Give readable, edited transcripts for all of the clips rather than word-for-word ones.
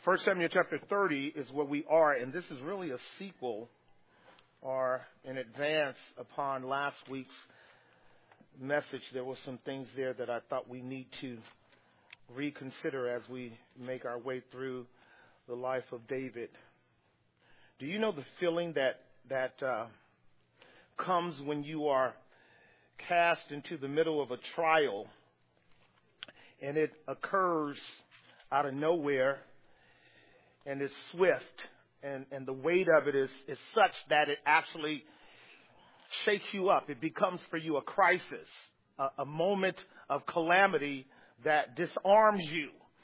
1 Samuel chapter 30 is where we are, and this is really a sequel or an advance upon last week's message. There were some things there that I thought we need to reconsider as we make our way through the life of David. Do you know the feeling that comes when you are cast into the middle of a trial and it occurs out of nowhere and it's swift and the weight of it is such that it actually shakes you up. It becomes for you a crisis, a moment of calamity that disarms you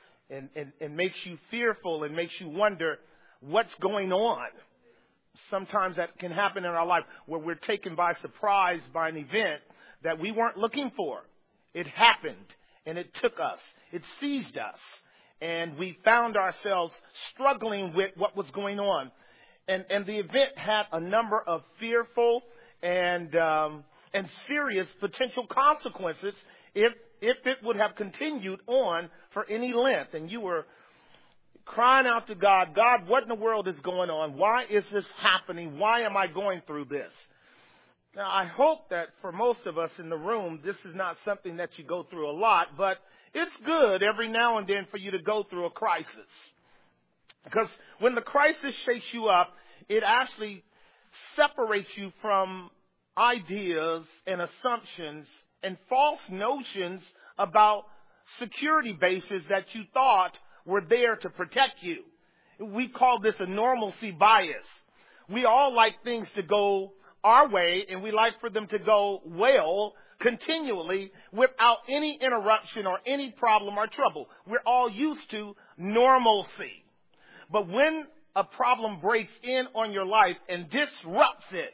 and makes you fearful and makes you wonder what's going on. Sometimes that can happen in our life where we're taken by surprise by an event that we weren't looking for. It happened and it took us. It seized us. And we found ourselves struggling with what was going on. And the event had a number of fearful and serious potential consequences if it would have continued on for any length. And you were crying out to God, God, what in the world is going on? Why is this happening? Why am I going through this? Now, I hope that for most of us in the room, this is not something that you go through a lot, but it's good every now and then for you to go through a crisis. Because when the crisis shakes you up, it actually separates you from ideas and assumptions and false notions about security bases that you thought were there to protect you. We call this a normalcy bias. We all like things to go our way, and we like for them to go well continually without any interruption or any problem or trouble. We're all used to normalcy. But when a problem breaks in on your life and disrupts it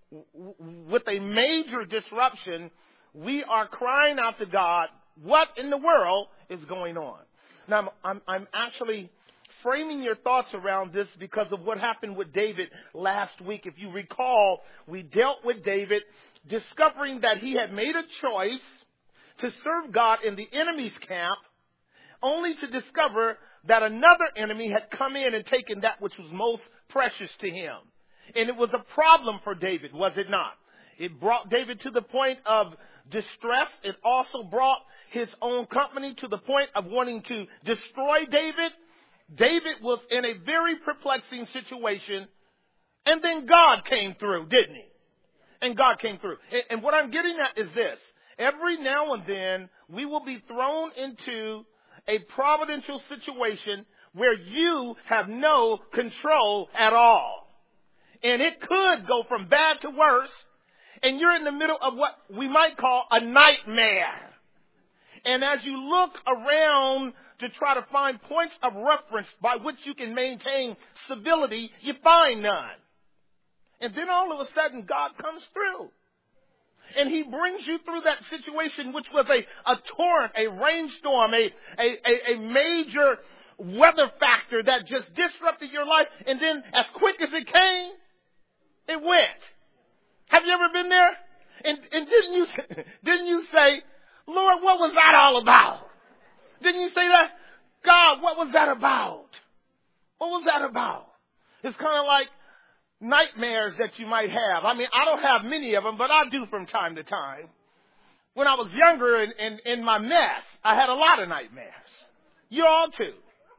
with a major disruption, we are crying out to God, what in the world is going on? Now, I'm actually framing your thoughts around this because of what happened with David last week. If you recall, we dealt with David discovering that he had made a choice to serve God in the enemy's camp, only to discover that another enemy had come in and taken that which was most precious to him. And it was a problem for David, was it not? It brought David to the point of distress. It also brought his own company to the point of wanting to destroy David. David was in a very perplexing situation, and then God came through, didn't he? And God came through. And what I'm getting at is this. Every now and then, we will be thrown into a providential situation where you have no control at all. And it could go from bad to worse, and you're in the middle of what we might call a nightmare. And as you look around to try to find points of reference by which you can maintain civility, you find none. And then all of a sudden, God comes through. And he brings you through that situation, which was a torrent, a rainstorm, a major weather factor that just disrupted your life. And then as quick as it came, it went. Have you ever been there? And didn't you say, Lord, what was that all about? Didn't you say that? God, what was that about? What was that about? It's kind of like nightmares that you might have. I mean, I don't have many of them, but I do from time to time. When I was younger and in my mess, I had a lot of nightmares. You all too.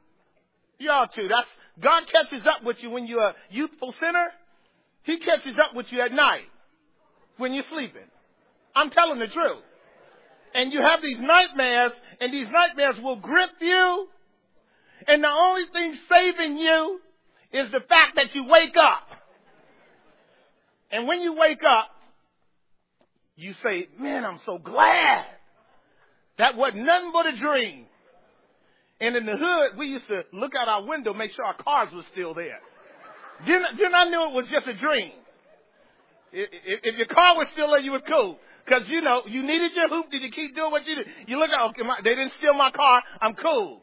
You all too. God catches up with you when you're a youthful sinner. He catches up with you at night when you're sleeping. I'm telling the truth. And you have these nightmares, and these nightmares will grip you. And the only thing saving you is the fact that you wake up. And when you wake up, you say, man, I'm so glad. That wasn't nothing but a dream. And in the hood, we used to look out our window, make sure our cars were still there. Then I knew it was just a dream. If your car was still there, you was cool. Because, you needed your hoop. Did you keep doing what you did? You look at, okay, they didn't steal my car. I'm cool.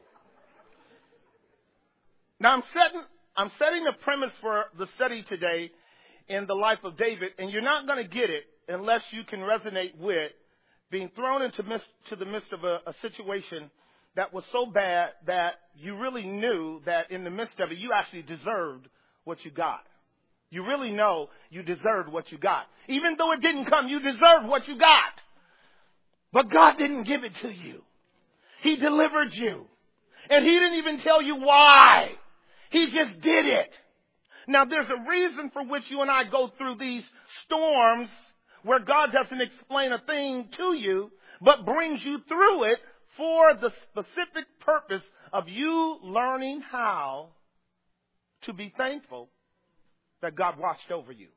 Now, I'm setting the premise for the study today in the life of David, and you're not going to get it unless you can resonate with being thrown into the midst of a situation that was so bad that you really knew that in the midst of it, you actually deserved what you got. You really know you deserved what you got. Even though it didn't come, you deserved what you got. But God didn't give it to you. He delivered you. And He didn't even tell you why. He just did it. Now, there's a reason for which you and I go through these storms where God doesn't explain a thing to you, but brings you through it for the specific purpose of you learning how to be thankful that God watched over you.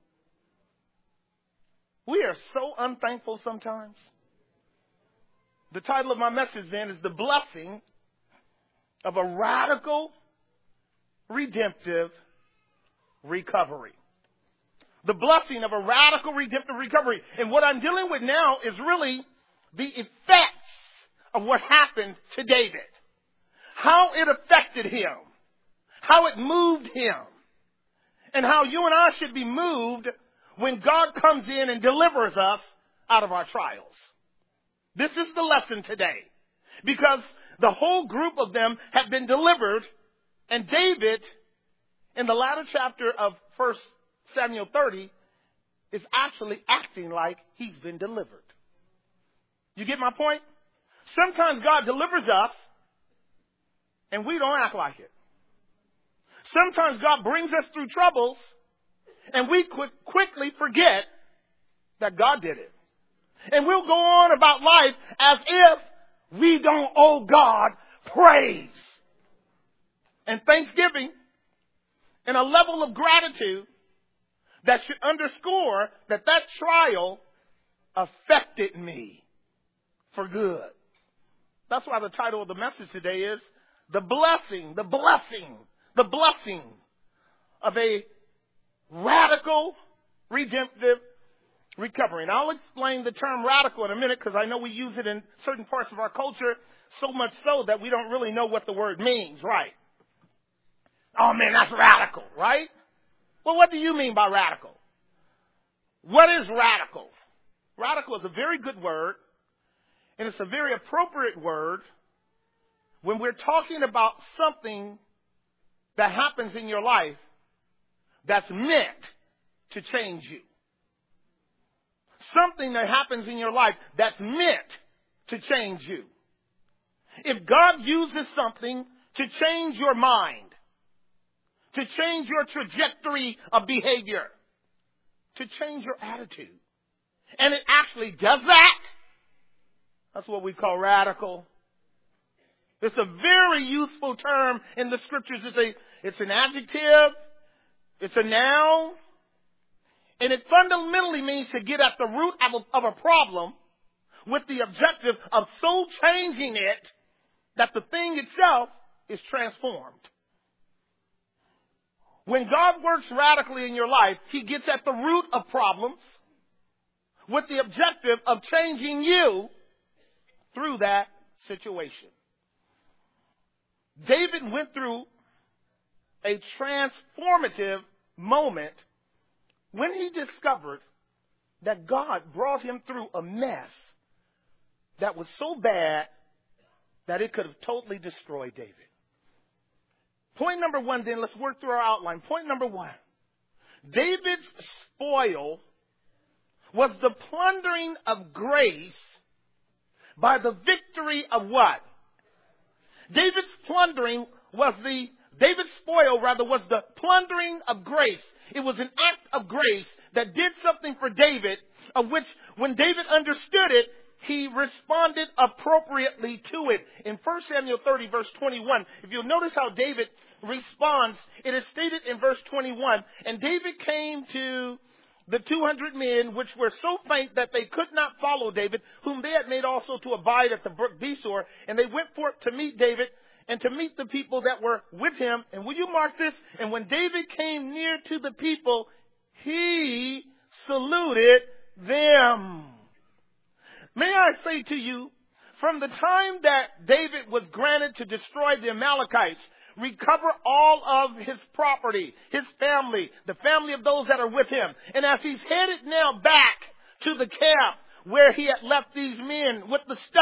We are so unthankful sometimes. The title of my message then is The Blessing of a Radical Redemptive Recovery. The blessing of a radical redemptive recovery. And what I'm dealing with now is really the effects of what happened to David. How it affected him. How it moved him. And how you and I should be moved when God comes in and delivers us out of our trials. This is the lesson today. Because the whole group of them had been delivered. And David, in the latter chapter of 1 Samuel 30, is actually acting like he's been delivered. You get my point? Sometimes God delivers us, and we don't act like it. Sometimes God brings us through troubles, and we quickly forget that God did it. And we'll go on about life as if we don't owe God praise and thanksgiving and a level of gratitude that should underscore that that trial affected me for good. That's why the title of the message today is The Blessing of a Radical Redemptive Recovery. And I'll explain the term radical in a minute because I know we use it in certain parts of our culture so much so that we don't really know what the word means, right? Oh man, that's radical, right? Well, what do you mean by radical? What is radical? Radical is a very good word, and it's a very appropriate word when we're talking about something that happens in your life that's meant to change you. Something that happens in your life that's meant to change you. If God uses something to change your mind, to change your trajectory of behavior, to change your attitude, and it actually does that, that's what we call radical. It's a very useful term in the scriptures. It's an adjective. It's a noun. And it fundamentally means to get at the root of a problem with the objective of so changing it that the thing itself is transformed. When God works radically in your life, He gets at the root of problems with the objective of changing you through that situation. David went through a transformative moment when he discovered that God brought him through a mess that was so bad that it could have totally destroyed David. Point number one, then, let's work through our outline. Point number one, David's spoil was the plundering of grace by the victory of what? David's spoil was the plundering of grace. It was an act of grace that did something for David, of which when David understood it, he responded appropriately to it. In 1 Samuel 30, verse 21, if you'll notice how David responds, it is stated in verse 21, and David came to the 200 men which were so faint that they could not follow David, whom they had made also to abide at the brook Besor, and they went forth to meet David and to meet the people that were with him. And will you mark this? And when David came near to the people, he saluted them. May I say to you, from the time that David was granted to destroy the Amalekites, recover all of his property, his family, the family of those that are with him, and as he's headed now back to the camp where he had left these men with the stuff,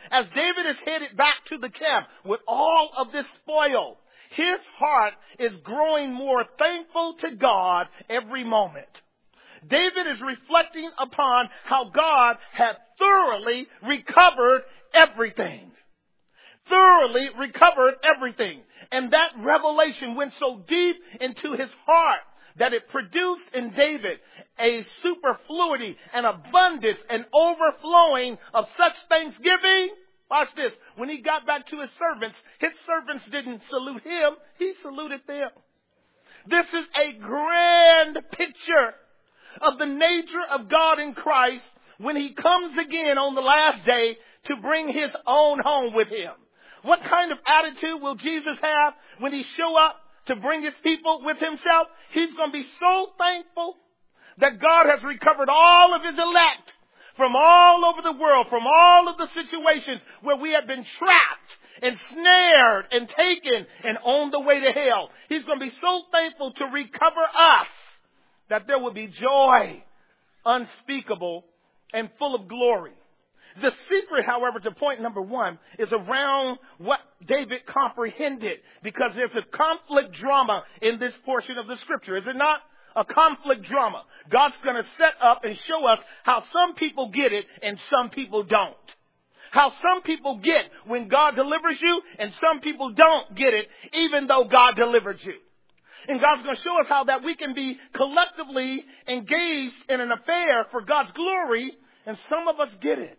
as David is headed back to the camp with all of this spoil, his heart is growing more thankful to God every moment. David is reflecting upon how God had thoroughly recovered everything. Thoroughly recovered everything. And that revelation went so deep into his heart that it produced in David a superfluity, an abundance, an overflowing of such thanksgiving. Watch this. When he got back to his servants didn't salute him. He saluted them. This is a grand picture of the nature of God in Christ when he comes again on the last day to bring his own home with him. What kind of attitude will Jesus have when he show up to bring his people with himself? He's going to be so thankful that God has recovered all of his elect from all over the world, from all of the situations where we have been trapped and snared and taken and on the way to hell. He's going to be so thankful to recover us that there will be joy unspeakable and full of glory. The secret, however, to point number one is around what David comprehended, because there's a conflict drama in this portion of the scripture, is it not? A conflict drama. God's going to set up and show us how some people get it and some people don't. How some people get when God delivers you and some people don't get it even though God delivered you. And God's going to show us how that we can be collectively engaged in an affair for God's glory, and some of us get it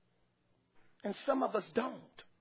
and some of us don't.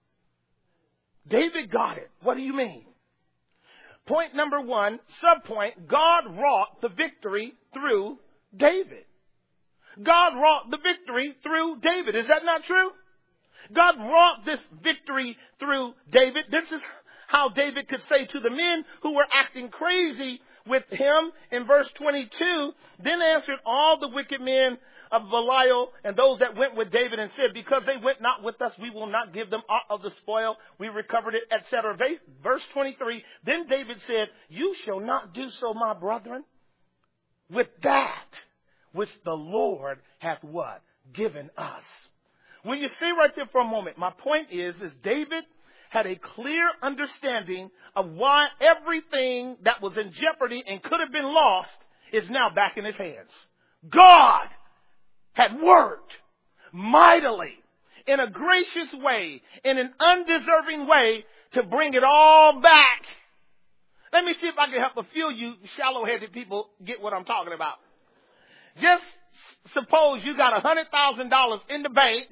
David got it. What do you mean? Point number one, subpoint, God wrought the victory through David. God wrought the victory through David. Is that not true? God wrought this victory through David. This is how David could say to the men who were acting crazy with him in verse 22, then answered all the wicked men of Belial and those that went with David and said, because they went not with us, we will not give them aught of the spoil. We recovered it, etc. Verse 23, then David said, you shall not do so, my brethren, with that which the Lord hath what? Given us. When you stay right there for a moment, my point is David had a clear understanding of why everything that was in jeopardy and could have been lost is now back in his hands. God had worked mightily in a gracious way, in an undeserving way, to bring it all back. Let me see if I can help a few of you shallow-headed people get what I'm talking about. Just suppose you got $100,000 in the bank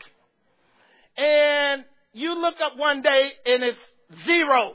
and you look up one day and it's zero.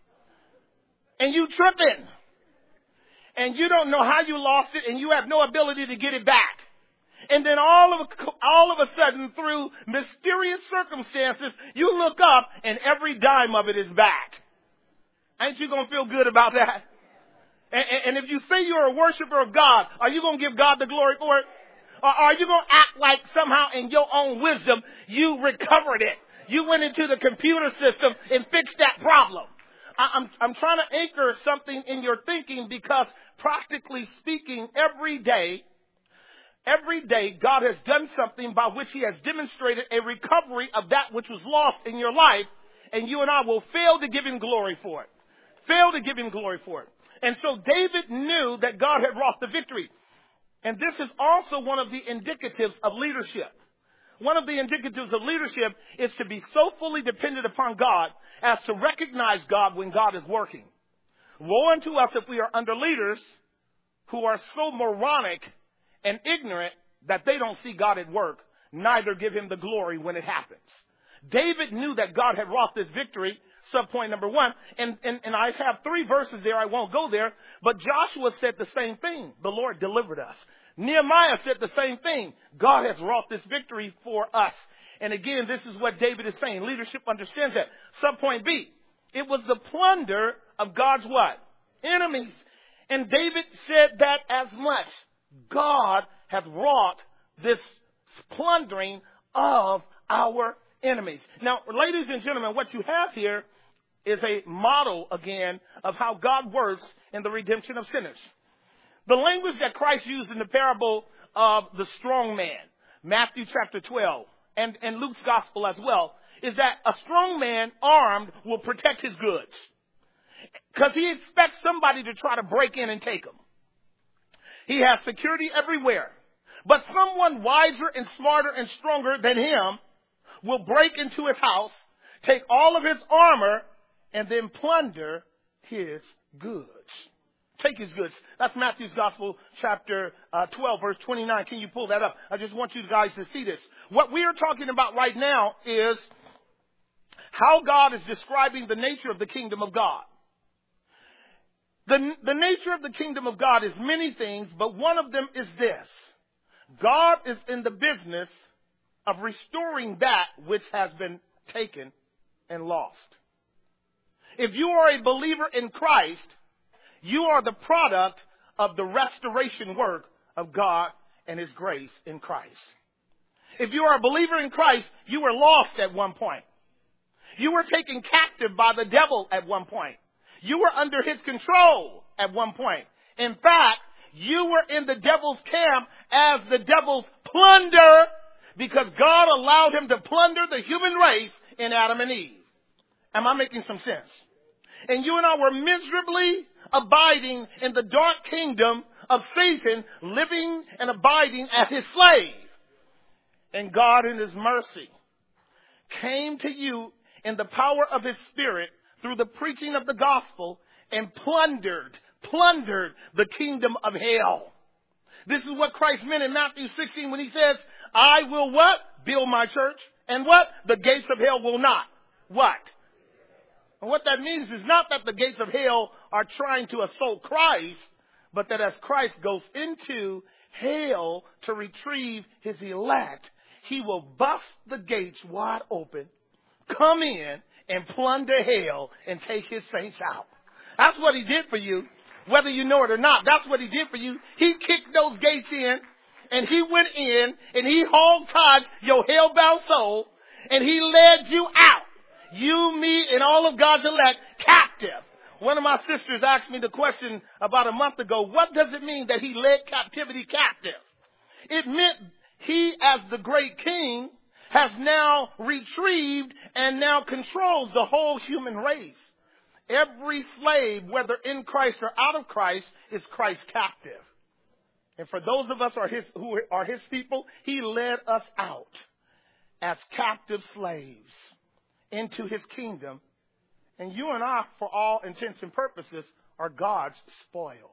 And you tripping. And you don't know how you lost it and you have no ability to get it back. And then all of a sudden, through mysterious circumstances, you look up and every dime of it is back. Ain't you going to feel good about that? And if you say you're a worshiper of God, are you going to give God the glory for it? Or are you going to act like somehow in your own wisdom you recovered it? You went into the computer system and fixed that problem. I'm trying to anchor something in your thinking, because practically speaking, every day, God has done something by which he has demonstrated a recovery of that which was lost in your life, and you and I will fail to give him glory for it. Fail to give him glory for it. And so David knew that God had wrought the victory. And this is also one of the indicatives of leadership. One of the indicatives of leadership is to be so fully dependent upon God as to recognize God when God is working. Woe unto us if we are under leaders who are so moronic and ignorant that they don't see God at work, neither give him the glory when it happens. David knew that God had wrought this victory, subpoint number one, and I have 3 verses there, I won't go there, but Joshua said the same thing. The Lord delivered us. Nehemiah said the same thing. God has wrought this victory for us. And again, this is what David is saying. Leadership understands that. Subpoint B, it was the plunder of God's what? Enemies. And David said that as much. God hath wrought this plundering of our enemies. Now, ladies and gentlemen, what you have here is a model, again, of how God works in the redemption of sinners. The language that Christ used in the parable of the strong man, Matthew chapter 12, and Luke's gospel as well, is that a strong man armed will protect his goods. Because he expects somebody to try to break in and take them. He has security everywhere. But someone wiser and smarter and stronger than him will break into his house, take all of his armor, and then plunder his goods. Take his goods. That's Matthew's Gospel, chapter 12, verse 29. Can you pull that up? I just want you guys to see this. What we are talking about right now is how God is describing the nature of the kingdom of God. The nature of the kingdom of God is many things, but one of them is this. God is in the business of restoring that which has been taken and lost. If you are a believer in Christ, you are the product of the restoration work of God and His grace in Christ. If you are a believer in Christ, you were lost at one point. You were taken captive by the devil at one point. You were under his control at one point. In fact, you were in the devil's camp as the devil's plunder because God allowed him to plunder the human race in Adam and Eve. Am I making some sense? And you and I were miserably abiding in the dark kingdom of Satan, living and abiding as his slave. And God in His mercy came to you in the power of His Spirit through the preaching of the gospel and plundered the kingdom of hell. This is what Christ meant in Matthew 16 when He says, I will what? Build my church. And what? The gates of hell will not. What? And what that means is not that the gates of hell are trying to assault Christ, but that as Christ goes into hell to retrieve His elect, He will bust the gates wide open, come in, and plunder hell and take His saints out. That's what He did for you, whether you know it or not. That's what He did for you. He kicked those gates in, and He went in, and He hog-tied your hell-bound soul, and He led you out. You, me, and all of God's elect captive. One of my sisters asked me the question about a month ago, what does it mean that He led captivity captive? It meant He, as the great king, has now retrieved and now controls the whole human race. Every slave, whether in Christ or out of Christ, is Christ's captive. And for those of us who are His people, He led us out as captive slaves into His kingdom. And you and I, for all intents and purposes, are God's spoil.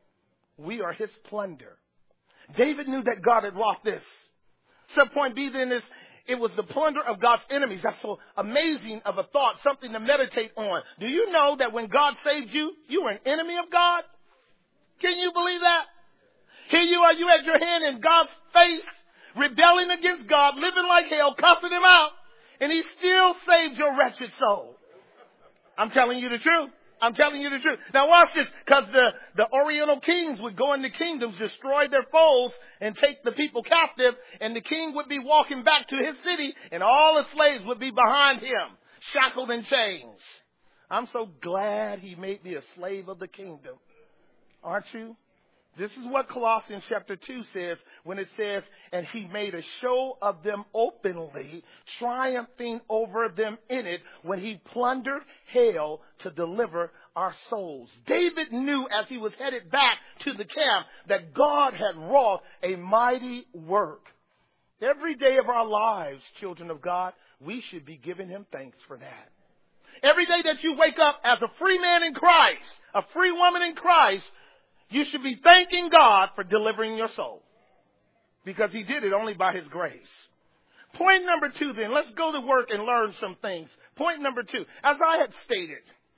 We are His plunder. David knew that God had wrought this. Subpoint B then is, it was the plunder of God's enemies. That's so amazing of a thought, something to meditate on. Do you know that when God saved you, you were an enemy of God? Can you believe that? Here you are, you had your hand in God's face, rebelling against God, living like hell, cussing Him out, and He still saved your wretched soul. I'm telling you the truth. I'm telling you the truth. Now watch this, because the Oriental kings would go into kingdoms, destroy their foes, and take the people captive, and the king would be walking back to his city, and all the slaves would be behind him, shackled in chains. I'm so glad He made me a slave of the kingdom. Aren't you? This is what Colossians chapter 2 says when it says, and He made a show of them openly, triumphing over them in it when He plundered hell to deliver our souls. David knew as he was headed back to the camp that God had wrought a mighty work. Every day of our lives, children of God, we should be giving Him thanks for that. Every day that you wake up as a free man in Christ, a free woman in Christ, you should be thanking God for delivering your soul, because He did it only by His grace. Point number 2 then, let's go to work and learn some things. Point number 2, as I had stated,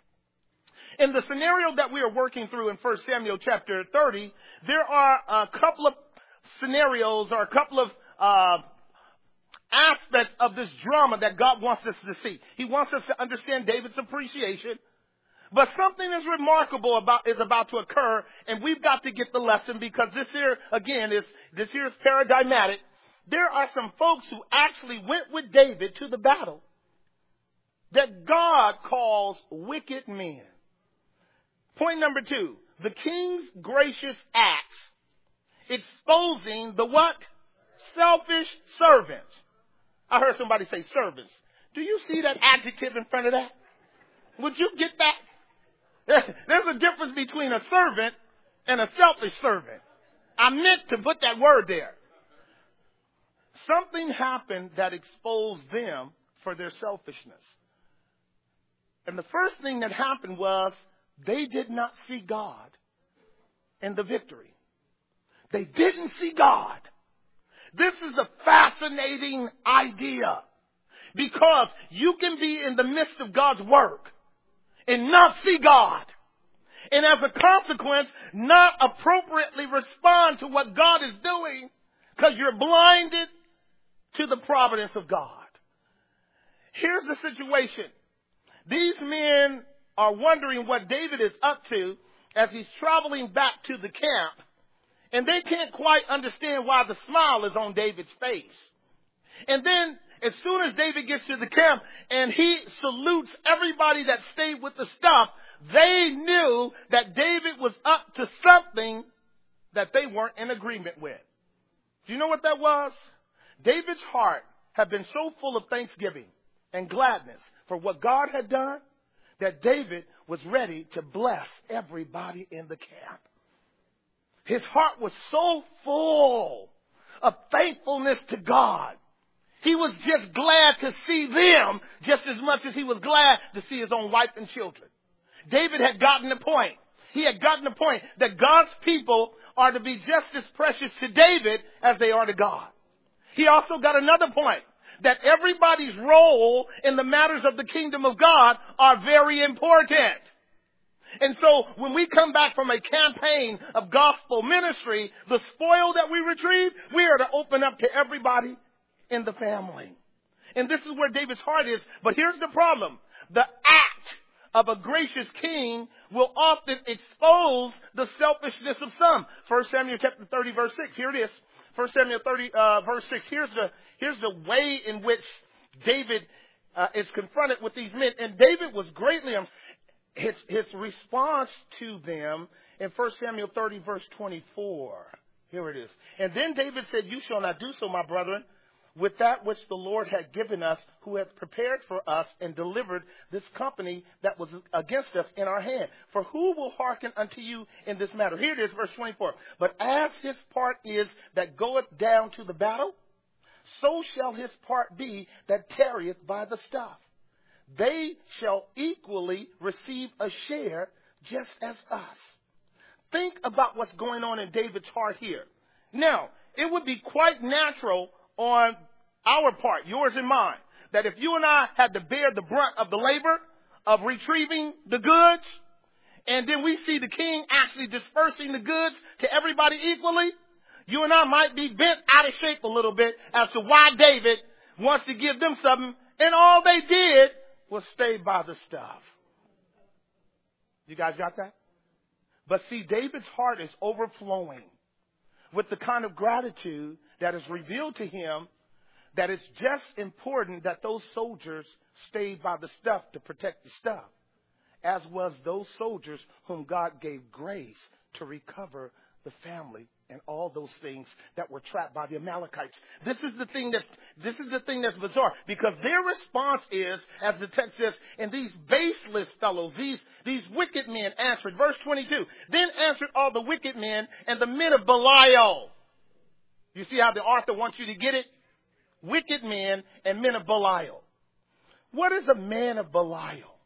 in the scenario that we are working through in 1 Samuel chapter 30, there are a couple of scenarios or a couple of aspects of this drama that God wants us to see. He wants us to understand David's appreciation. But something is remarkable is about to occur, and we've got to get the lesson, because this here, again, is paradigmatic. There are some folks who actually went with David to the battle that God calls wicked men. Point number 2, the king's gracious acts exposing the what? Selfish servants. I heard somebody say servants. Do you see that adjective in front of that? Would you get that? There's a difference between a servant and a selfish servant. I meant to put that word there. Something happened that exposed them for their selfishness. And the first thing that happened was they did not see God in the victory. They didn't see God. This is a fascinating idea because you can be in the midst of God's work and not see God. And as a consequence, not appropriately respond to what God is doing because you're blinded to the providence of God. Here's the situation. These men are wondering what David is up to as he's traveling back to the camp. And they can't quite understand why the smile is on David's face. And then as soon as David gets to the camp and he salutes everybody that stayed with the stuff, they knew that David was up to something that they weren't in agreement with. Do you know what that was? David's heart had been so full of thanksgiving and gladness for what God had done that David was ready to bless everybody in the camp. His heart was so full of thankfulness to God. He was just glad to see them just as much as he was glad to see his own wife and children. David had gotten the point. He had gotten the point that God's people are to be just as precious to David as they are to God. He also got another point, that everybody's role in the matters of the kingdom of God are very important. And so when we come back from a campaign of gospel ministry, the spoil that we retrieve, we are to open up to everybody in the family. And this is where David's heart is. But here's the problem. The act of a gracious king will often expose the selfishness of some. 1 Samuel chapter 30, verse 6. Here it is. 1 Samuel 30, verse 6. Here's the way in which David is confronted with these men. And David was greatly... His response to them in 1 Samuel 30, verse 24. Here it is. And then David said, "You shall not do so, my brethren, with that which the Lord had given us, who hath prepared for us and delivered this company that was against us in our hand. For who will hearken unto you in this matter?" Here it is, verse 24. "But as his part is that goeth down to the battle, so shall his part be that tarrieth by the stuff. They shall equally receive a share just as us." Think about what's going on in David's heart here. Now, it would be quite natural on our part, yours and mine, that if you and I had to bear the brunt of the labor of retrieving the goods, and then we see the king actually dispersing the goods to everybody equally, you and I might be bent out of shape a little bit as to why David wants to give them something, and all they did was stay by the stuff. You guys got that? But see, David's heart is overflowing with the kind of gratitude that is revealed to him, that it's just important that those soldiers stayed by the stuff to protect the stuff, as was those soldiers whom God gave grace to recover the family and all those things that were trapped by the Amalekites. This is the thing that's bizarre, because their response is, as the text says, "And these baseless fellows, these wicked men answered," verse 22, "Then answered all the wicked men and the men of Belial." You see how the author wants you to get it? Wicked men and men of Belial. What is a man of Belial?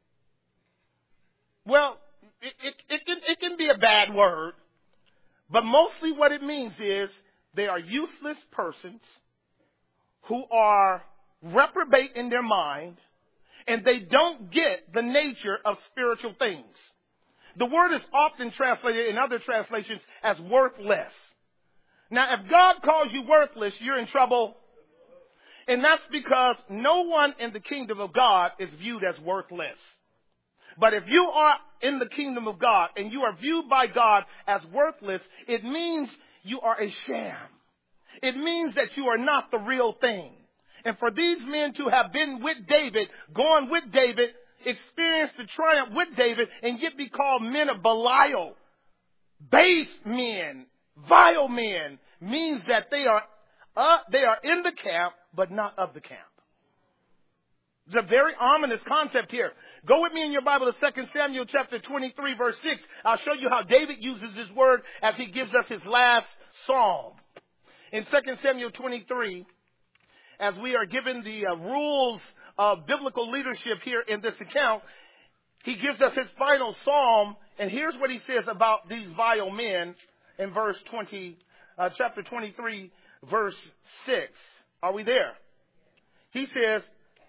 Well, it can be a bad word. But mostly what it means is they are useless persons who are reprobate in their mind, and they don't get the nature of spiritual things. The word is often translated in other translations as worthless. Now, if God calls you worthless, you're in trouble. And that's because no one in the kingdom of God is viewed as worthless. But if you are in the kingdom of God and you are viewed by God as worthless, it means you are a sham. It means that you are not the real thing. And for these men to have been with David, gone with David, experienced the triumph with David, and yet be called men of Belial, base men, vile men, means that they are in the camp, but not of the camp. It's a very ominous concept here. Go with me in your Bible to 2 Samuel chapter 23, verse 6. I'll show you how David uses this word as he gives us his last psalm. In 2 Samuel 23, as we are given the rules of biblical leadership here in this account, he gives us his final psalm, and here's what he says about these vile men in chapter 23, verse 6. Are we there? He says,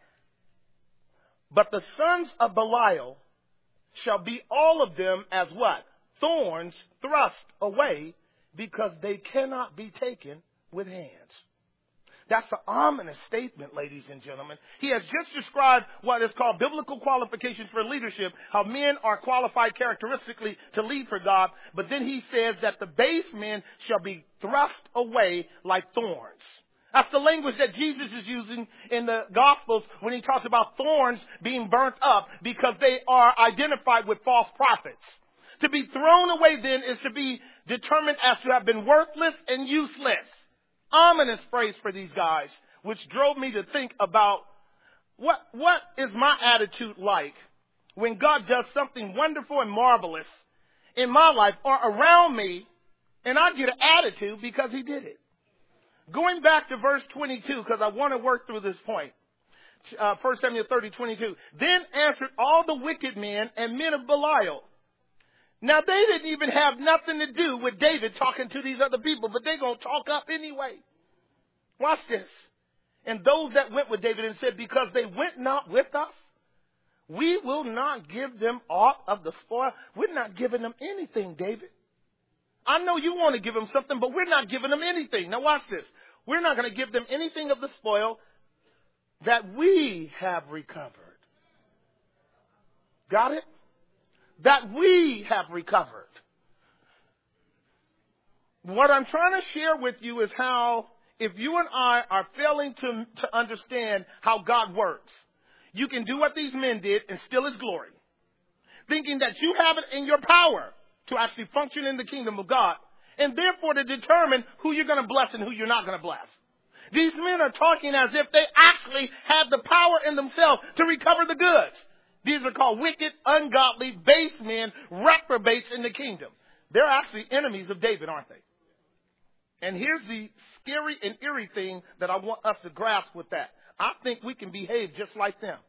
"But the sons of Belial shall be all of them as" what? "Thorns thrust away, because they cannot be taken with hands." That's an ominous statement, ladies and gentlemen. He has just described what is called biblical qualifications for leadership, how men are qualified characteristically to lead for God. But then he says that the base men shall be thrust away like thorns. That's the language that Jesus is using in the Gospels when he talks about thorns being burnt up because they are identified with false prophets. To be thrown away then is to be determined as to have been worthless and useless. Ominous phrase for these guys, which drove me to think about what is my attitude like when God does something wonderful and marvelous in my life or around me, and I get an attitude because he did it. Going back to verse 22, because I want to work through this point. 1 Samuel 30, 22. "Then answered all the wicked men and men of Belial." Now, they didn't even have nothing to do with David talking to these other people, but they're going to talk up anyway. Watch this. "And those that went with David and said, because they went not with us, we will not give them aught of the spoil." We're not giving them anything, David. I know you want to give them something, but we're not giving them anything. Now watch this. We're not going to give them anything of the spoil that we have recovered. Got it? That we have recovered. What I'm trying to share with you is how, if you and I are failing to understand how God works, you can do what these men did and steal his glory, thinking that you have it in your power to actually function in the kingdom of God, and therefore to determine who you're going to bless and who you're not going to bless. These men are talking as if they actually have the power in themselves to recover the goods. These are called wicked, ungodly, base men, reprobates in the kingdom. They're actually enemies of David, aren't they? And here's the scary and eerie thing that I want us to grasp with that. I think we can behave just like them.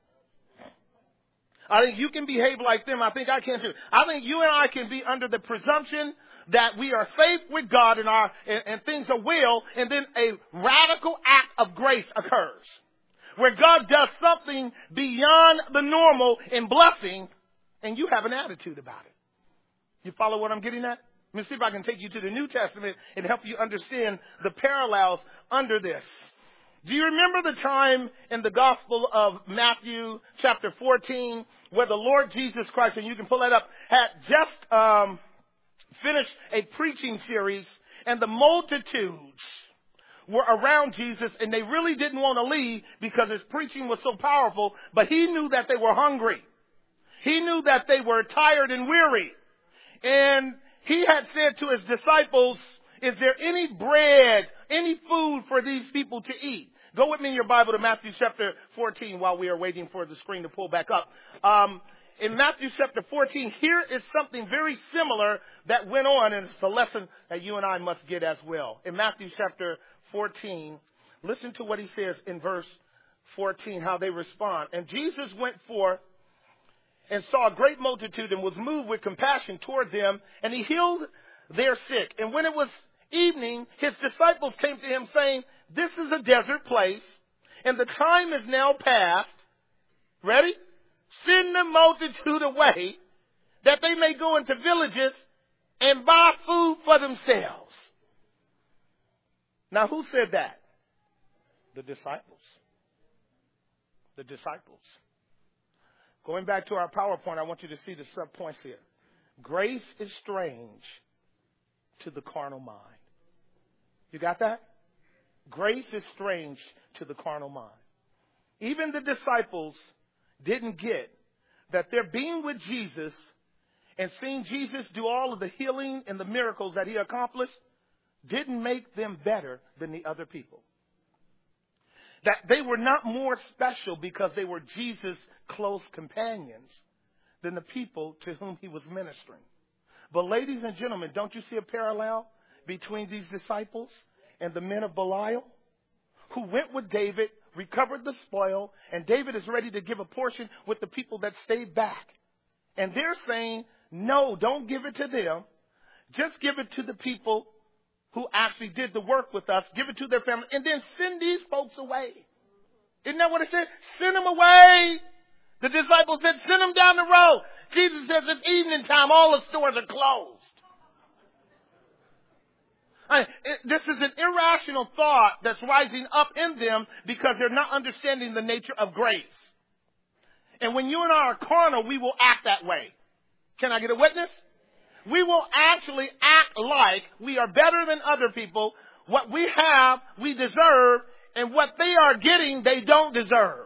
I think you can behave like them. I think I can too. I think you and I can be under the presumption that we are safe with God and things are well, and then a radical act of grace occurs, where God does something beyond the normal in blessing, and you have an attitude about it. You follow what I'm getting at? Let me see if I can take you to the New Testament and help you understand the parallels under this. Do you remember the time in the Gospel of Matthew chapter 14 where the Lord Jesus Christ, and you can pull that up, had just finished a preaching series, and the multitudes were around Jesus, and they really didn't want to leave because his preaching was so powerful, but he knew that they were hungry. He knew that they were tired and weary. And he had said to his disciples, "Is there any bread, any food for these people to eat?" Go with me in your Bible to Matthew chapter 14 while we are waiting for the screen to pull back up. In Matthew chapter 14, here is something very similar that went on, and it's a lesson that you and I must get as well. In Matthew chapter 14, listen to what he says in verse 14, how they respond. "And Jesus went forth and saw a great multitude and was moved with compassion toward them, and he healed their sick. And when it was evening, his disciples came to him saying, 'This is a desert place, and the time is now past.' Ready? 'Send the multitude away, that they may go into villages and buy food for themselves.'" Now, who said that? The disciples. The disciples. Going back to our PowerPoint, I want you to see the sub-points here. Grace is strange to the carnal mind. You got that? Grace is strange to the carnal mind. Even the disciples didn't get that their being with Jesus and seeing Jesus do all of the healing and the miracles that he accomplished didn't make them better than the other people. that they were not more special because they were Jesus' close companions than the people to whom he was ministering. But ladies and gentlemen, don't you see a parallel between these disciples and the men of Belial who went with David, recovered the spoil, and David is ready to give a portion with the people that stayed back. And they're saying, no, don't give it to them. Just give it to the people who actually did the work with us. Give it to their family. And then send these folks away. Isn't that what it said? Send them away. The disciples said, send them down the road. Jesus says it's evening time. All the stores are closed. This is an irrational thought that's rising up in them because they're not understanding the nature of grace. And when you and I are carnal, we will act that way. Can I get a witness? We will actually act like we are better than other people. What we have, we deserve, and what they are getting, they don't deserve.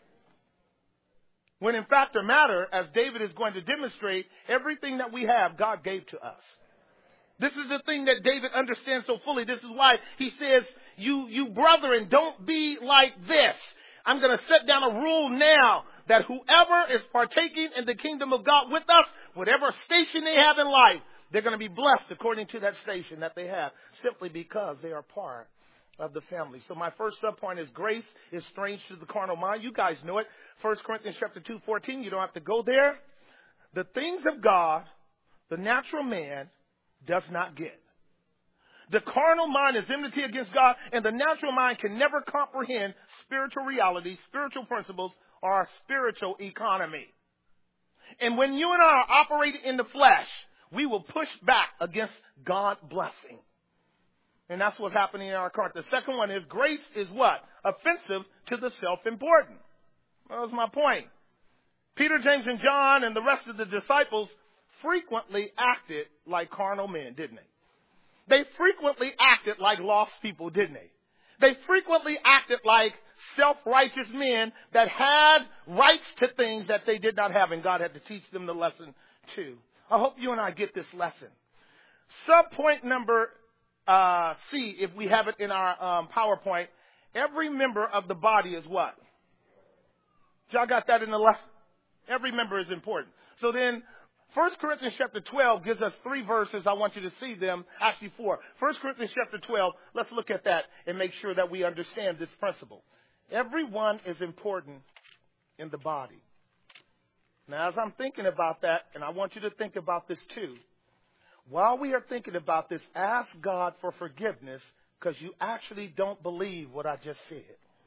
When in fact the matter, as David is going to demonstrate, everything that we have, God gave to us. This is the thing that David understands so fully. This is why he says, you brethren, don't be like this. I'm going to set down a rule now that whoever is partaking in the kingdom of God with us, whatever station they have in life, they're going to be blessed according to that station that they have, simply because they are part of the family. So my first subpoint is grace is strange to the carnal mind. You guys know it. 1 Corinthians chapter 2:14. You don't have to go there. The things of God, the natural man does not get. The carnal mind is enmity against God, and the natural mind can never comprehend spiritual realities, spiritual principles, or our spiritual economy. And when you and I are operating in the flesh, we will push back against God's blessing. And that's what's happening in our heart. The second one is grace is what? Offensive to the self-important. That was my point. Peter, James, and John and the rest of the disciples frequently acted like carnal men, didn't they? They frequently acted like lost people, didn't they? They frequently acted like self-righteous men that had rights to things that they did not have, and God had to teach them the lesson too. I hope you and I get this lesson. Subpoint number C, if we have it in our PowerPoint, every member of the body is what? Y'all got that in the lesson? Every member is important. So then, 1 Corinthians chapter 12 gives us 3 verses. I want you to see them. Actually 4. 1 Corinthians chapter 12, let's look at that and make sure that we understand this principle. Everyone is important in the body. Now, as I'm thinking about that, and I want you to think about this too, while we are thinking about this, ask God for forgiveness because you actually don't believe what I just said.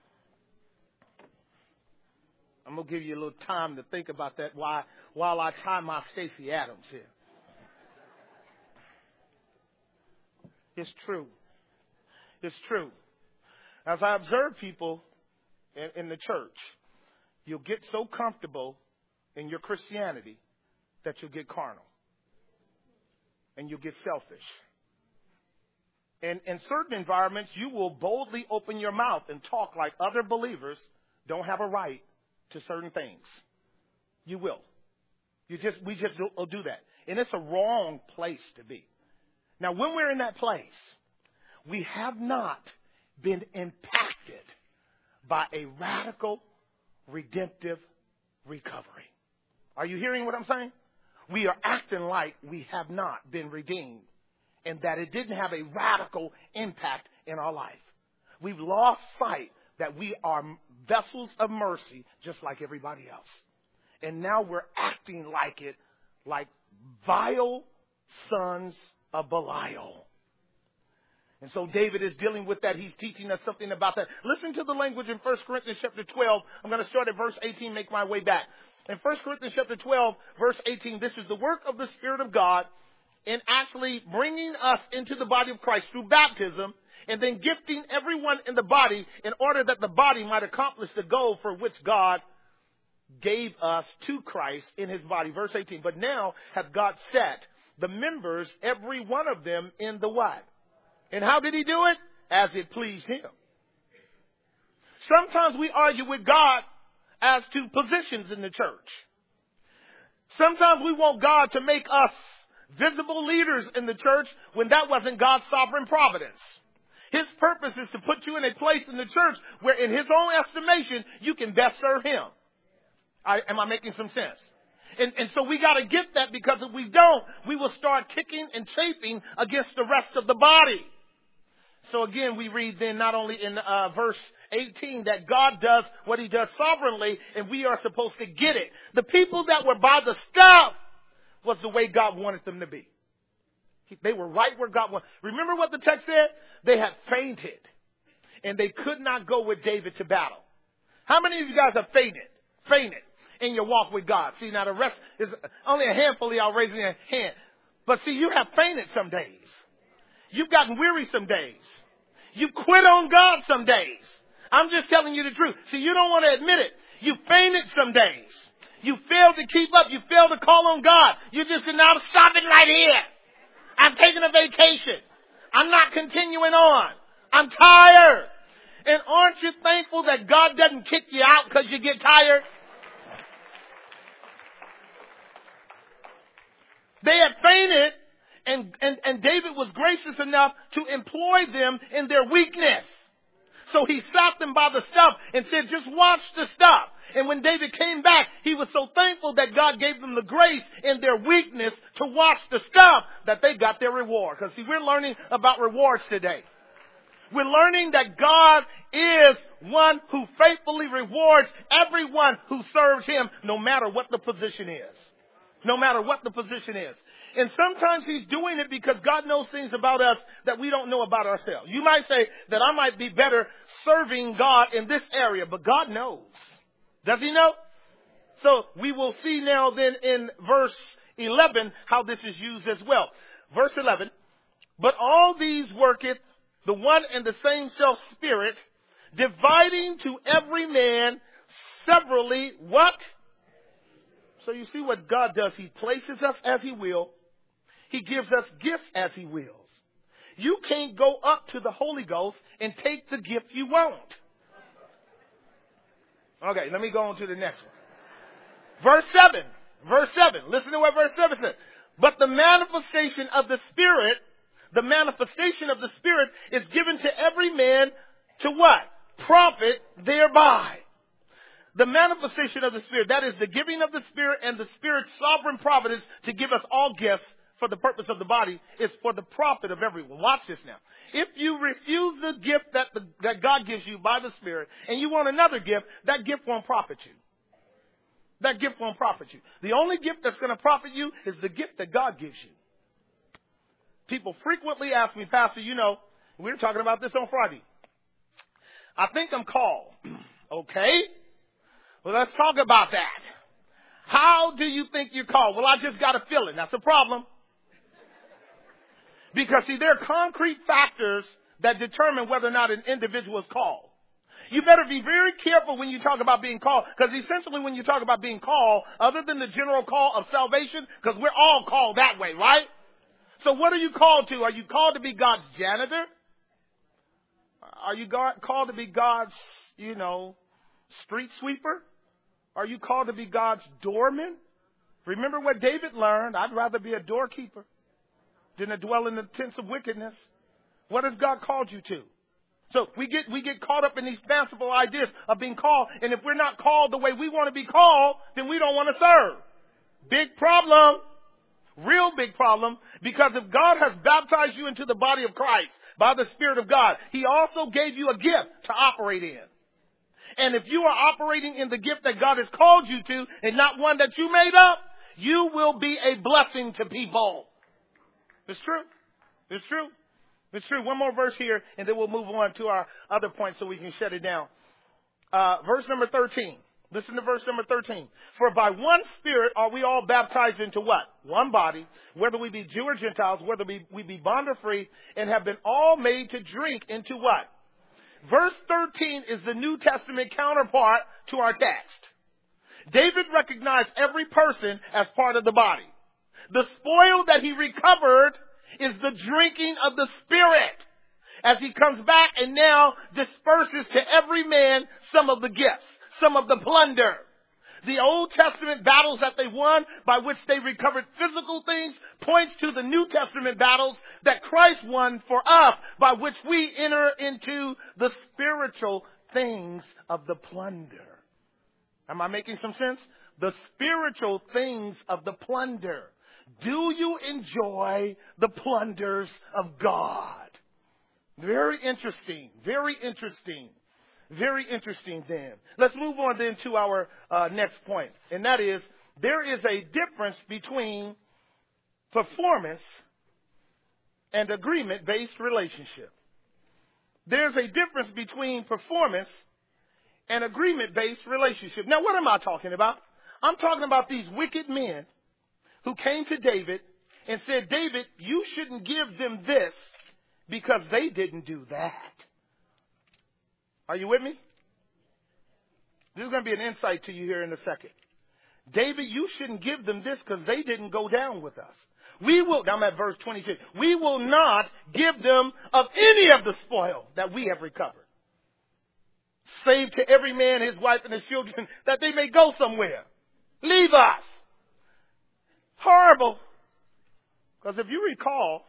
I'm going to give you a little time to think about that while I tie my Stacey Adams here. It's true. It's true. As I observe people in the church, you'll get so comfortable in your Christianity that you'll get carnal. And you'll get selfish. And in certain environments, you will boldly open your mouth and talk like other believers don't have a right to certain things. You will. We just will do that. And it's a wrong place to be. Now, when we're in that place, we have not been impacted by a radical, redemptive recovery. Are you hearing what I'm saying? We are acting like we have not been redeemed and that it didn't have a radical impact in our life. We've lost sight that we are vessels of mercy just like everybody else. And now we're acting like it, like vile sons of Belial. And so David is dealing with that. He's teaching us something about that. Listen to the language in 1 Corinthians chapter 12. I'm going to start at verse 18, make my way back. In 1 Corinthians chapter 12, verse 18, this is the work of the Spirit of God in actually bringing us into the body of Christ through baptism and then gifting everyone in the body in order that the body might accomplish the goal for which God gave us to Christ in his body. Verse 18, but now hath God set the members, every one of them, in the what? And how did he do it? As it pleased him. Sometimes we argue with God as to positions in the church. Sometimes we want God to make us visible leaders in the church when that wasn't God's sovereign providence. His purpose is to put you in a place in the church where in his own estimation, you can best serve him. Am I making some sense? And so we got to get that, because if we don't, we will start kicking and chafing against the rest of the body. So again, we read then not only in verse 18 that God does what he does sovereignly, and we are supposed to get it. The people that were by the staff was the way God wanted them to be. They were right where God wanted. Remember what the text said? They had fainted, and they could not go with David to battle. How many of you guys have fainted in your walk with God? See, now the rest is only a handful of y'all raising their hand. But see, you have fainted some days. You've gotten weary some days. You quit on God some days. I'm just telling you the truth. See, you don't want to admit it. You fainted some days. You failed to keep up. You failed to call on God. You just said, now I'm stopping right here. I'm taking a vacation. I'm not continuing on. I'm tired. And aren't you thankful that God doesn't kick you out because you get tired? They had fainted, and David was gracious enough to employ them in their weakness. So he stopped them by the stuff and said, just watch the stuff. And when David came back, he was so thankful that God gave them the grace in their weakness to watch the stuff that they got their reward. Because see, we're learning about rewards today. We're learning that God is one who faithfully rewards everyone who serves him, no matter what the position is. No matter what the position is. And sometimes he's doing it because God knows things about us that we don't know about ourselves. You might say that I might be better serving God in this area, but God knows. Does he know? So we will see now then in verse 11 how this is used as well. Verse 11, but all these worketh the one and the same self-spirit, dividing to every man severally what? So you see what God does. He places us as he will. He gives us gifts as he wills. You can't go up to the Holy Ghost and take the gift you want. Okay, let me go on to the next one. Verse 7. Listen to what verse 7 says. But the manifestation of the Spirit is given to every man to what? Profit thereby. The manifestation of the Spirit, that is the giving of the Spirit and the Spirit's sovereign providence to give us all gifts for the purpose of the body, is for the profit of everyone. Watch this now. If you refuse the gift that God gives you by the Spirit and you want another gift, that gift won't profit you. That gift won't profit you. The only gift that's going to profit you is the gift that God gives you. People frequently ask me, Pastor, we were talking about this on Friday. I think I'm called. Okay. Well, let's talk about that. How do you think you're called? Well, I just got a feeling. That's a problem. Because, see, there are concrete factors that determine whether or not an individual is called. You better be very careful when you talk about being called, because essentially when you talk about being called, other than the general call of salvation, because we're all called that way, right? So what are you called to? Are you called to be God's janitor? Are you called to be God's, street sweeper? Are you called to be God's doorman? Remember what David learned. I'd rather be a doorkeeper than to dwell in the tents of wickedness. What has God called you to? So we get caught up in these fanciful ideas of being called. And if we're not called the way we want to be called, then we don't want to serve. Big problem. Real big problem. Because if God has baptized you into the body of Christ by the Spirit of God, he also gave you a gift to operate in. And if you are operating in the gift that God has called you to and not one that you made up, you will be a blessing to people. It's true. It's true. It's true. One more verse here, and then we'll move on to our other point so we can shut it down. Verse number 13. Listen to verse number 13. For by one Spirit are we all baptized into what? One body, whether we be Jew or Gentiles, whether we be bond or free, and have been all made to drink into what? Verse 13 is the New Testament counterpart to our text. David recognized every person as part of the body. The spoil that he recovered is the drinking of the Spirit as he comes back and now disperses to every man some of the gifts, some of the plunder. The Old Testament battles that they won, by which they recovered physical things, points to the New Testament battles that Christ won for us, by which we enter into the spiritual things of the plunder. Am I making some sense? The spiritual things of the plunder. Do you enjoy the plunders of God? Very interesting. Very interesting. Very interesting then. Let's move on then to our next point. And that is, there is a difference between performance and agreement-based relationship. There's a difference between performance and agreement-based relationship. Now, what am I talking about? I'm talking about these wicked men who came to David and said, David, you shouldn't give them this because they didn't do that. Are you with me? This is going to be an insight to you here in a second. David, you shouldn't give them this because they didn't go down with us. I'm at verse 26. We will not give them of any of the spoil that we have recovered. Save to every man his wife and his children that they may go somewhere. Leave us. Horrible. Because if you recall,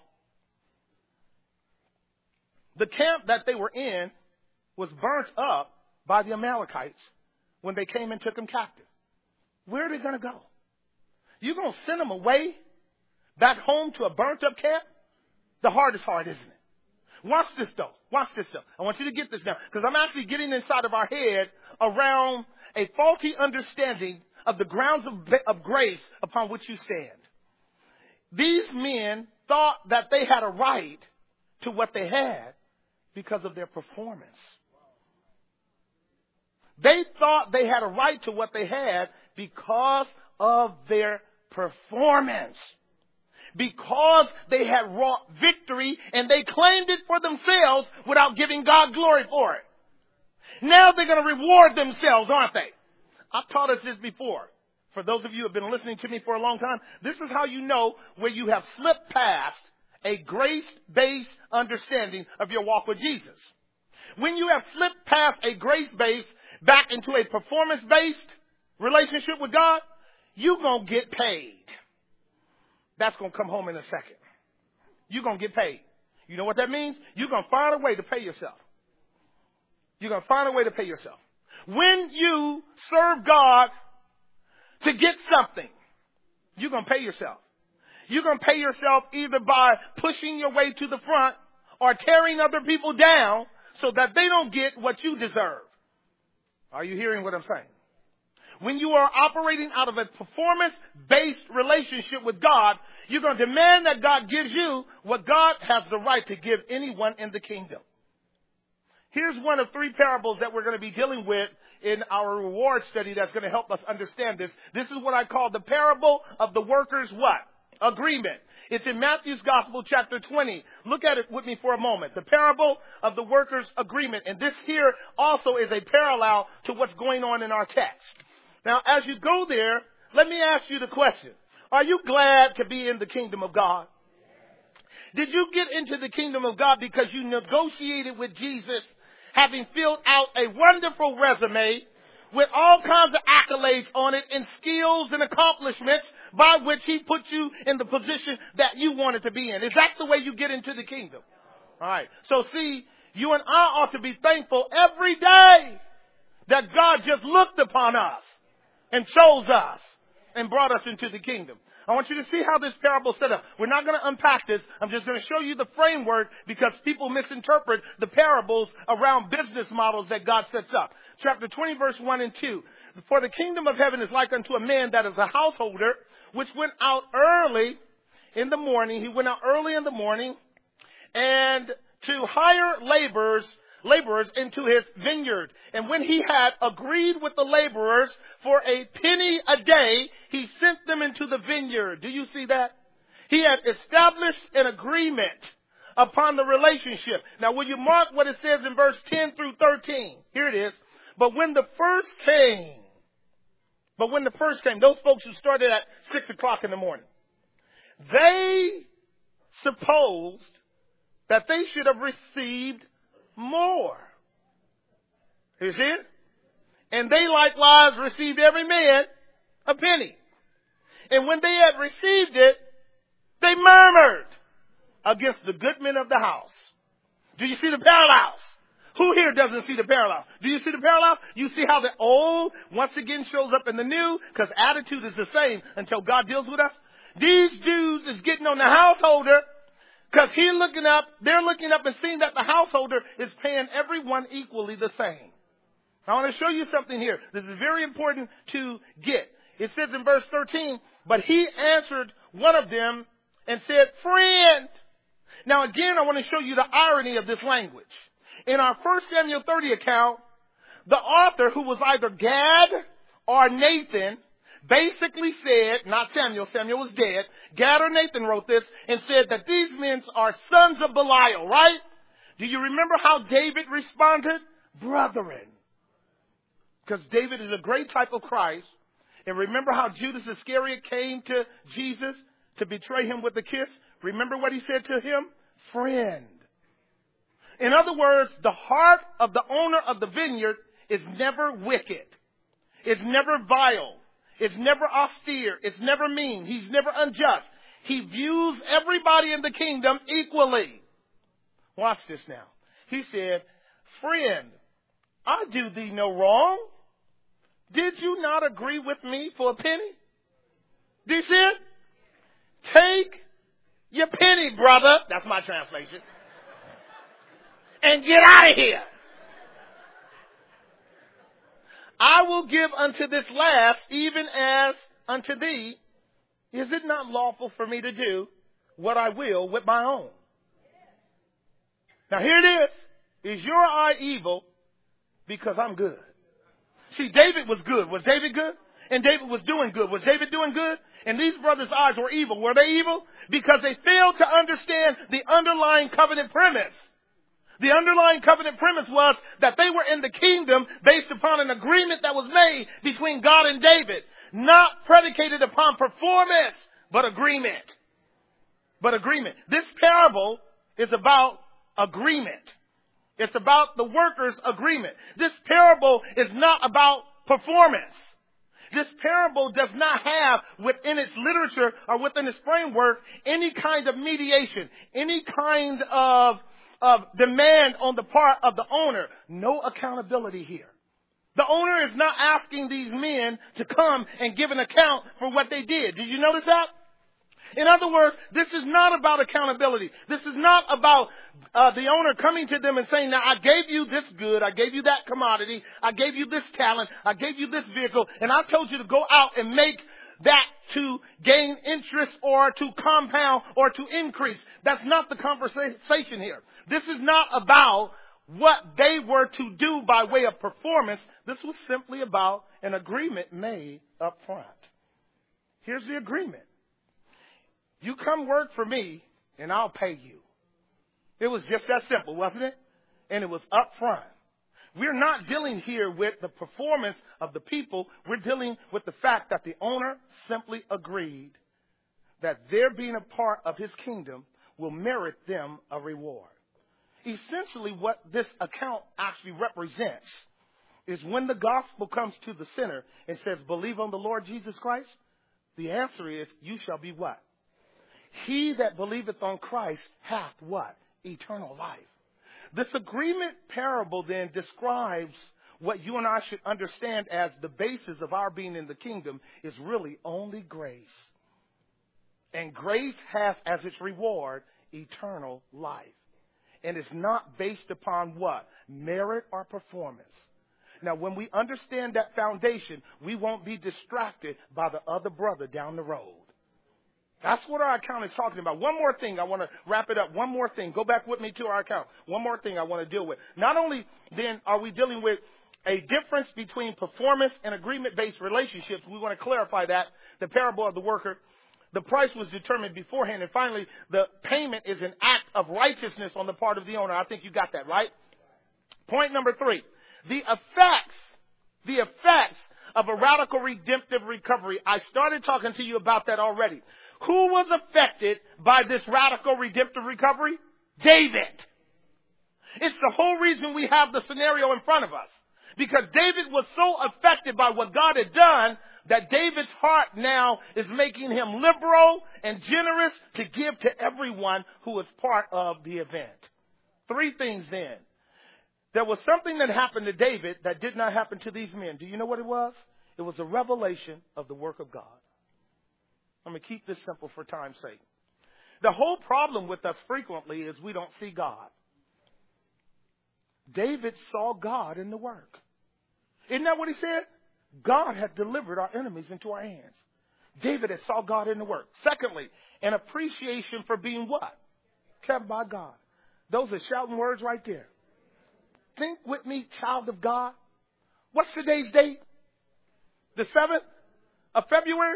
the camp that they were in was burnt up by the Amalekites when they came and took them captive. Where are they going to go? You're going to send them away back home to a burnt up camp? The heart is hard, isn't it? Watch this though. Watch this though. I want you to get this now, because I'm actually getting inside of our head around a faulty understanding of the grounds of grace upon which you stand. These men thought that they had a right to what they had because of their performance. They thought they had a right to what they had because of their performance. Because they had wrought victory and they claimed it for themselves without giving God glory for it. Now they're going to reward themselves, aren't they? I've taught us this before. For those of you who have been listening to me for a long time, this is how you know where you have slipped past a grace-based understanding of your walk with Jesus. When you have slipped past a grace-based back into a performance-based relationship with God, you're going to get paid. That's going to come home in a second. You're going to get paid. You know what that means? You're going to find a way to pay yourself. You're going to find a way to pay yourself. When you serve God to get something, you're going to pay yourself. You're going to pay yourself either by pushing your way to the front or tearing other people down so that they don't get what you deserve. Are you hearing what I'm saying? When you are operating out of a performance-based relationship with God, you're going to demand that God gives you what God has the right to give anyone in the kingdom. Here's one of three parables that we're going to be dealing with in our reward study that's going to help us understand this. This is what I call the parable of the workers' what? Agreement. It's in Matthew's Gospel, chapter 20. Look at it with me for a moment. The parable of the workers' agreement. And this here also is a parallel to what's going on in our text. Now, as you go there, let me ask you the question. Are you glad to be in the kingdom of God? Did you get into the kingdom of God because you negotiated with Jesus, having filled out a wonderful resume with all kinds of accolades on it and skills and accomplishments by which he put you in the position that you wanted to be in? Is that the way you get into the kingdom? All right. So see, you and I ought to be thankful every day that God just looked upon us and chose us and brought us into the kingdom. I want you to see how this parable is set up. We're not going to unpack this. I'm just going to show you the framework because people misinterpret the parables around business models that God sets up. Chapter 20, verse 1 and 2. For the kingdom of heaven is like unto a man that is a householder, which went out early in the morning. He went out early in the morning and to hire laborers into his vineyard. And when he had agreed with the laborers for a penny a day, he sent them into the vineyard. Do you see that? He had established an agreement upon the relationship. Now, will you mark what it says in verse 10 through 13? Here it is. But when the first came, those folks who started at 6 o'clock in the morning, they supposed that they should have received more. You see it? And they likewise received every man a penny. And when they had received it, they murmured against the good men of the house. Do you see the parallels? Who here doesn't see the parallel? Do you see the parallel? You see how the old once again shows up in the new? Because attitude is the same until God deals with us. These dudes is getting on the householder because they're looking up and seeing that the householder is paying everyone equally the same. I want to show you something here. This is very important to get. It says in verse 13, but he answered one of them and said, friend. Now again, I want to show you the irony of this language. In our 1 Samuel 30 account, the author, who was either Gad or Nathan, basically said, not Samuel, Samuel was dead, Gad or Nathan wrote this and said that these men are sons of Belial, right? Do you remember how David responded? Brethren. Because David is a great type of Christ. And remember how Judas Iscariot came to Jesus to betray him with a kiss? Remember what he said to him? Friend. In other words, the heart of the owner of the vineyard is never wicked. It's never vile. It's never austere. It's never mean. He's never unjust. He views everybody in the kingdom equally. Watch this now. He said, friend, I do thee no wrong. Did you not agree with me for a penny? Do you see it? Take your penny, brother. That's my translation. And get out of here. I will give unto this last, even as unto thee. Is it not lawful for me to do what I will with my own? Now here it is. Is your eye evil because I'm good? See, David was good. Was David good? And David was doing good. Was David doing good? And these brothers' eyes were evil. Were they evil? Because they failed to understand the underlying covenant premise. The underlying covenant premise was that they were in the kingdom based upon an agreement that was made between God and David. Not predicated upon performance, but agreement. But agreement. This parable is about agreement. It's about the workers' agreement. This parable is not about performance. This parable does not have within its literature or within its framework any kind of mediation, any kind of demand on the part of the owner. No accountability here. The owner is not asking these men to come and give an account for what they did. Did you notice that? In other words, this is not about accountability. This is not about the owner coming to them and saying, now I gave you this good, I gave you that commodity, I gave you this talent, I gave you this vehicle, and I told you to go out and make that to gain interest or to compound or to increase. That's not the conversation here. This is not about what they were to do by way of performance. This was simply about an agreement made up front. Here's the agreement. You come work for me and I'll pay you. It was just that simple, wasn't it? And it was up front. We're not dealing here with the performance of the people. We're dealing with the fact that the owner simply agreed that their being a part of his kingdom will merit them a reward. Essentially, what this account actually represents is when the gospel comes to the sinner and says, believe on the Lord Jesus Christ, the answer is, you shall be what? He that believeth on Christ hath what? Eternal life. This agreement parable then describes what you and I should understand as the basis of our being in the kingdom is really only grace. And grace has as its reward eternal life. And it's not based upon what? Merit or performance. Now, when we understand that foundation, we won't be distracted by the other brother down the road. That's what our account is talking about. One more thing. I want to wrap it up. One more thing. Go back with me to our account. One more thing I want to deal with. Not only then are we dealing with a difference between performance and agreement-based relationships. We want to clarify that. The parable of the worker. The price was determined beforehand. And finally, the payment is an act of righteousness on the part of the owner. I think you got that, right? Point number 3. The effects of a radical redemptive recovery. I started talking to you about that already. Who was affected by this radical redemptive recovery? David. It's the whole reason we have the scenario in front of us. Because David was so affected by what God had done that David's heart now is making him liberal and generous to give to everyone who was part of the event. Three things then. There was something that happened to David that did not happen to these men. Do you know what it was? It was a revelation of the work of God. I'm going to keep this simple for time's sake. The whole problem with us frequently is we don't see God. David saw God in the work. Isn't that what he said? God had delivered our enemies into our hands. David had saw God in the work. Secondly, an appreciation for being what? Kept by God. Those are shouting words right there. Think with me, child of God. What's today's date? The 7th of February,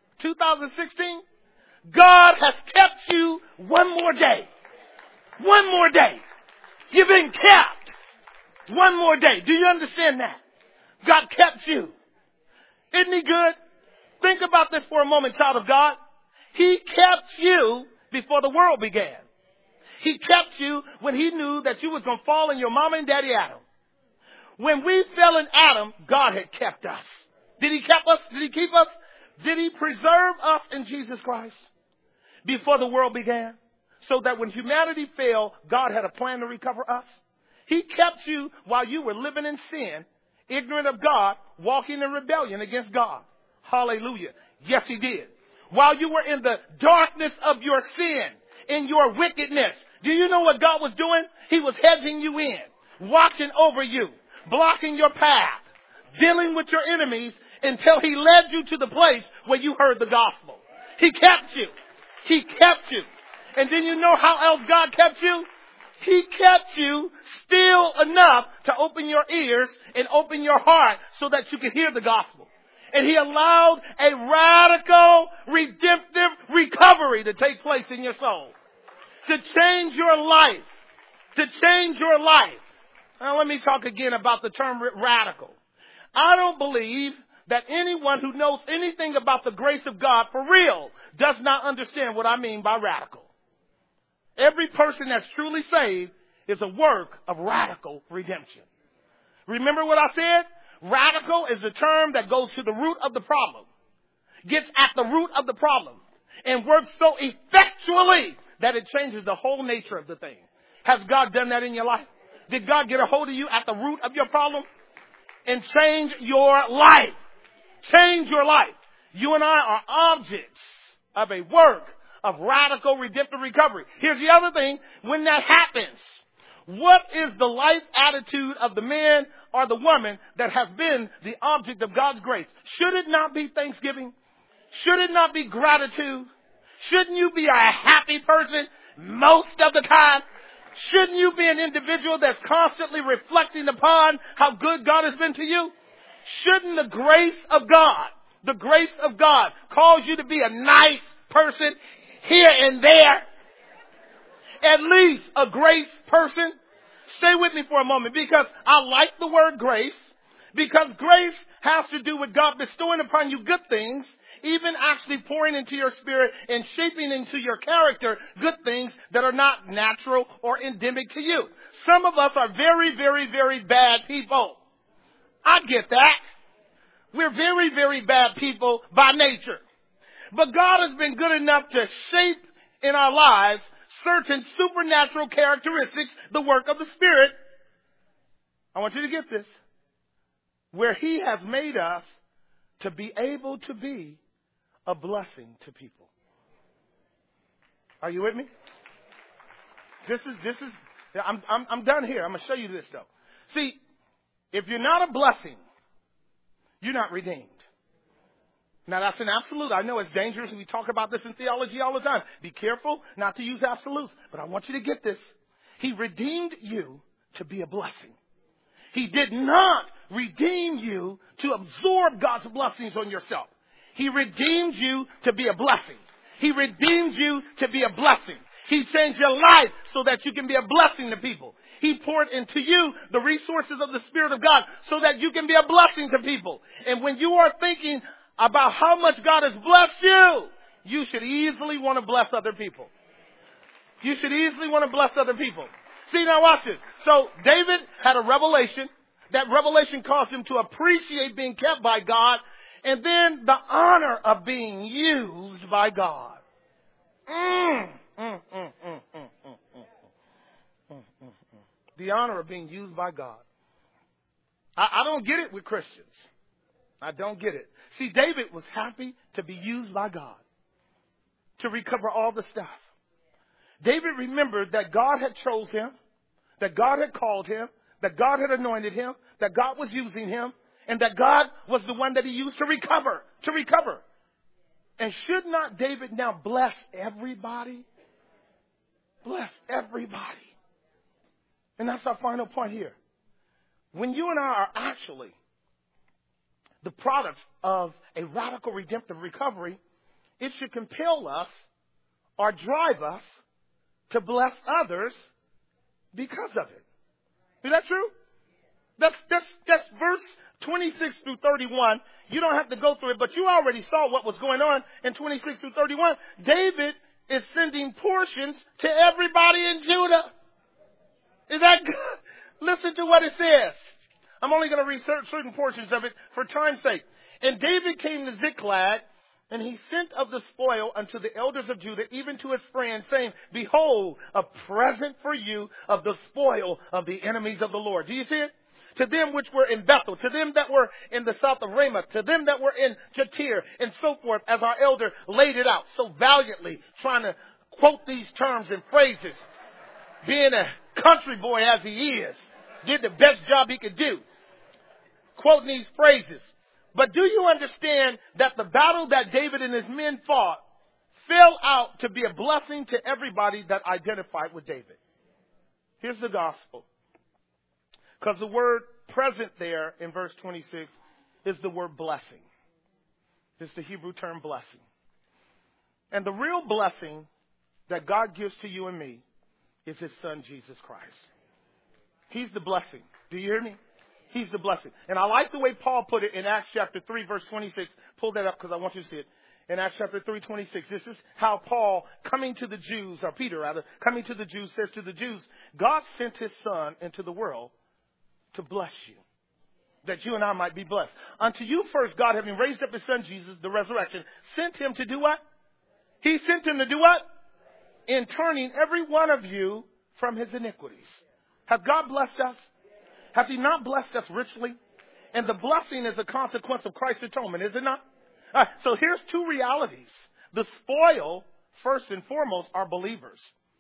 2016. God has kept you one more day. One more day. You've been kept. One more day. Do you understand that? God kept you. Isn't he good? Think about this for a moment, child of God. He kept you before the world began. He kept you when he knew that you was going to fall in your mama and daddy Adam. When we fell in Adam, God had kept us. Did he keep us? Did he keep us? Did he preserve us in Jesus Christ before the world began? So that when humanity fell, God had a plan to recover us. He kept you while you were living in sin, ignorant of God, walking in rebellion against God. Hallelujah. Yes, he did. While you were in the darkness of your sin, in your wickedness, do you know what God was doing? He was hedging you in, watching over you, blocking your path, dealing with your enemies until he led you to the place where you heard the gospel. He kept you. He kept you. And then you know how else God kept you? He kept you still enough to open your ears and open your heart so that you could hear the gospel. And he allowed a radical, redemptive recovery to take place in your soul. To change your life. To change your life. Now let me talk again about the term radical. I don't believe that anyone who knows anything about the grace of God for real does not understand what I mean by radical. Every person that's truly saved is a work of radical redemption. Remember what I said? Radical is the term that goes to the root of the problem, gets at the root of the problem, and works so effectually that it changes the whole nature of the thing. Has God done that in your life? Did God get a hold of you at the root of your problem and change your life? Change your life. You and I are objects of a work of radical redemptive recovery. Here's the other thing. When that happens, what is the life attitude of the man or the woman that has been the object of God's grace? Should it not be thanksgiving? Should it not be gratitude? Shouldn't you be a happy person most of the time? Shouldn't you be an individual that's constantly reflecting upon how good God has been to you? Shouldn't the grace of God cause you to be a nice person here and there? At least a grace person. Stay with me for a moment because I like the word grace, because grace has to do with God bestowing upon you good things, even actually pouring into your spirit and shaping into your character good things that are not natural or endemic to you. Some of us are very, very, very bad people. I get that. We're very, very bad people by nature. But God has been good enough to shape in our lives certain supernatural characteristics, the work of the Spirit. I want you to get this. Where he has made us to be able to be a blessing to people. Are you with me? I'm done here. I'm going to show you this though. See, if you're not a blessing, you're not redeemed. Now that's an absolute. I know it's dangerous. We talk about this in theology all the time. Be careful not to use absolutes. But I want you to get this. He redeemed you to be a blessing. He did not redeem you to absorb God's blessings on yourself. He redeemed you to be a blessing. He redeemed you to be a blessing. He changed your life so that you can be a blessing to people. He poured into you the resources of the Spirit of God so that you can be a blessing to people. And when you are thinking about how much God has blessed you, you should easily want to bless other people. You should easily want to bless other people. See, now watch this. So David had a revelation That revelation caused him to appreciate being kept by God. And then the honor of being used by God. The honor of being used by God. I don't get it with Christians. I don't get it. See, David was happy to be used by God to recover all the stuff. David remembered that God had chose him, that God had called him, that God had anointed him, that God was using him, and that God was the one that he used to recover. And should not David now bless everybody? Bless everybody. And that's our final point here. When you and I are actually the products of a radical redemptive recovery, it should compel us or drive us to bless others because of it. Is that true? That's verse 26 through 31. You don't have to go through it, but you already saw what was going on in 26 through 31. David is sending portions to everybody in Judah. Is that good? Listen to what it says. I'm only going to read certain portions of it for time's sake. And David came to Ziklag, and he sent of the spoil unto the elders of Judah, even to his friends, saying, Behold, a present for you of the spoil of the enemies of the Lord. Do you see it? To them which were in Bethel, to them that were in the south of Ramoth, to them that were in Jatir, and so forth, as our elder laid it out so valiantly, trying to quote these terms and phrases. Being a country boy as he is, did the best job he could do, quoting these phrases. But do you understand that the battle that David and his men fought fell out to be a blessing to everybody that identified with David? Here's the gospel. Because the word present there in verse 26 is the word blessing. It's the Hebrew term blessing. And the real blessing that God gives to you and me is his son, Jesus Christ. He's the blessing. Do you hear me? He's the blessing. And I like the way Paul put it in Acts chapter 3, verse 26. Pull that up because I want you to see it. In Acts chapter 3, 26, this is how Paul, coming to the Jews, or Peter rather, coming to the Jews, says to the Jews, God sent his son into the world to bless you, that you and I might be blessed. Unto you first, God, having raised up his son Jesus, the resurrection, sent him to do what? He sent him to do what? In turning every one of you from his iniquities. Have God blessed us? Has he not blessed us richly? And the blessing is a consequence of Christ's atonement, is it not? So here's two realities. The spoil, first and foremost, are believers.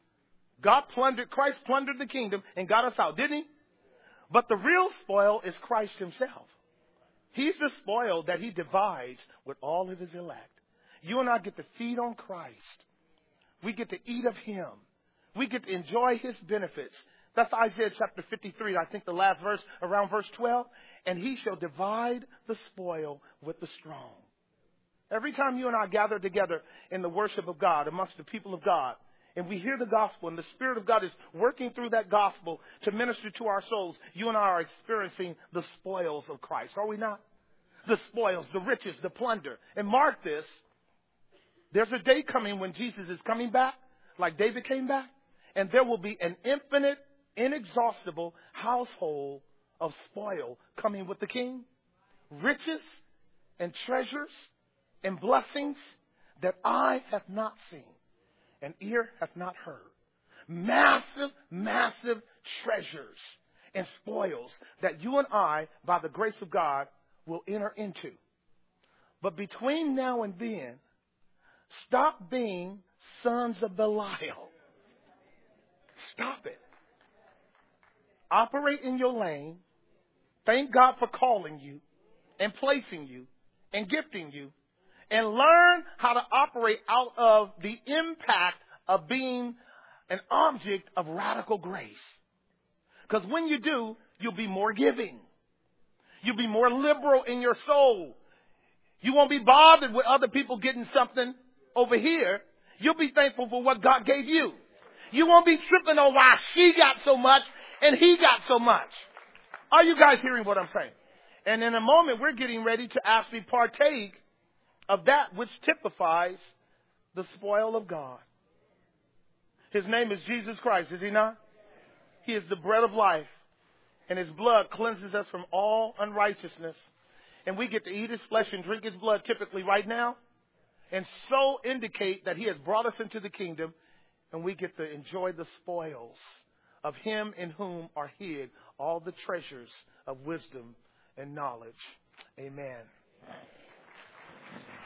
Christ plundered the kingdom and got us out, didn't he? But the real spoil is Christ himself. He's the spoil that he divides with all of his elect. You and I get to feed on Christ. We get to eat of him. We get to enjoy his benefits. That's Isaiah chapter 53, I think the last verse, around verse 12. And he shall divide the spoil with the strong. Every time you and I gather together in the worship of God, amongst the people of God, and we hear the gospel, and the Spirit of God is working through that gospel to minister to our souls, you and I are experiencing the spoils of Christ, are we not? The spoils, the riches, the plunder. And mark this, there's a day coming when Jesus is coming back, like David came back, and there will be an infinite, inexhaustible household of spoil coming with the King. Riches and treasures and blessings that eye hath not seen and ear hath not heard. Massive, massive treasures and spoils that you and I, by the grace of God, will enter into. But between now and then, stop being sons of Belial. Stop it. Operate in your lane. Thank God for calling you and placing you and gifting you. And learn how to operate out of the impact of being an object of radical grace. Because when you do, you'll be more giving. You'll be more liberal in your soul. You won't be bothered with other people getting something over here. You'll be thankful for what God gave you. You won't be tripping on why she got so much and he got so much. Are you guys hearing what I'm saying? And in a moment, we're getting ready to actually partake of that which typifies the spoil of God. His name is Jesus Christ, is he not? He is the bread of life. And his blood cleanses us from all unrighteousness. And we get to eat his flesh and drink his blood typically right now. And so indicate that he has brought us into the kingdom. And we get to enjoy the spoils of him in whom are hid all the treasures of wisdom and knowledge. Amen.